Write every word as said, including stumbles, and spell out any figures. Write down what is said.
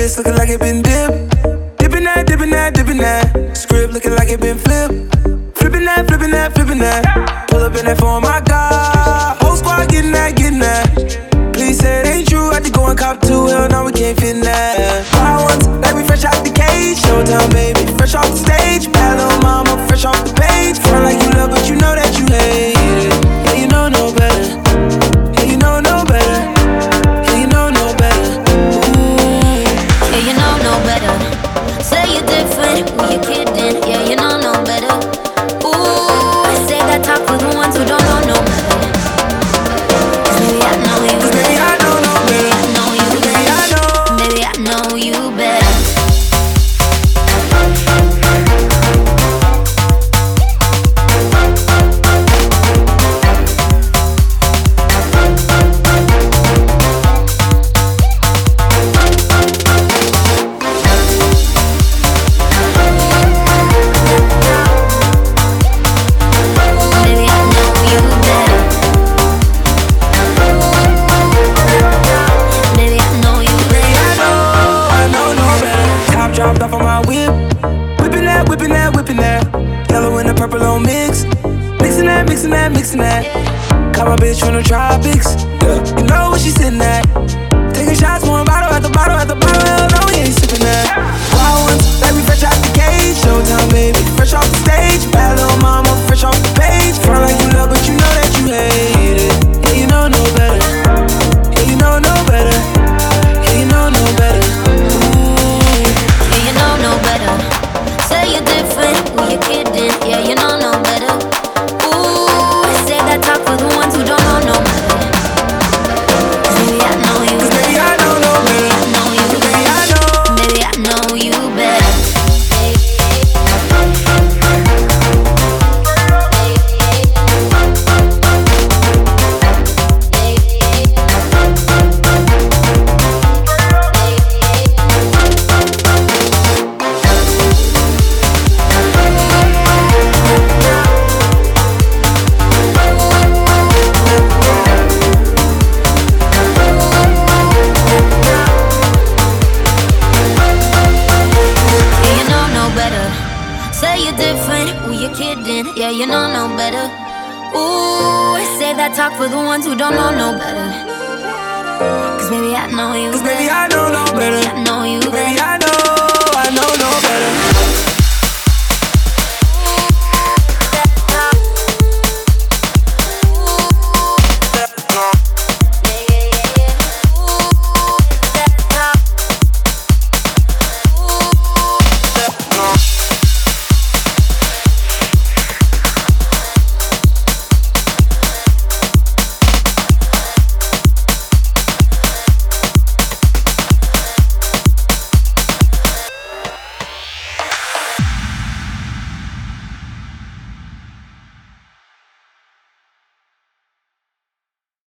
wrist looking like it been dipped. Dipping that, dipping that, dipping that. Script looking like it been flipped. Flipping that, flipping that, flipping that. Pull up in that phone, my God. Whole squad getting that, getting that. Please say it ain't true. I had to go and cop two. Hell no, we can't fit in that. Wild ones, like we fresh out the cage. Showtime, baby, fresh off the stage. Bad little mama, fresh off the page. Front like you love, but you know that you hate it. Yeah, you know no better. Yeah, you know no better. Yeah, you know no better. Ooh. Yeah, you know no better. Say you're different, who you kidding? Yeah, you know no better. Ooh, say that talk for the ones who don't know no better. 'Cause maybe I know you better. Baby, I know no better. I know you Baby, I know. better. Maybe I know you better. Maybe I know you better. Maybe I know you Baby, better. I know, I know no better. Top dropped off on my whip. Whipping that, whipping that, whipping that. Yellow and the purple on mix. Mixing that, mixing that, mixing that. Caught my bitch from the tropics. Yeah. You know what she sitting at. Taking shots, one bottle at the bottle at the bottle. Hell no, we ain't sipping that. Wild ones, like we fresh out the cage. Showtime, baby, fresh off the stage. Bad little mama, fresh off the page. Front like you love, but you know that you hate it. Yeah, you know no better. Yeah, you know no better. Yeah, you know no better. Ooh. Yeah, you know no better. Say you're different, who you kidding? Yeah, you know no better. Ooh, say that talk for the ones who don't know no better. 'Cause maybe I know you Cause better. baby, I know no better. I know you Baby, better. I know. Maybe I know you better. Yeah, you know no better. Say you're different, who you kidding? Yeah, you know no better. Ooh, say that talk for the ones who don't know no better. 'Cause maybe I know you Cause better. baby, I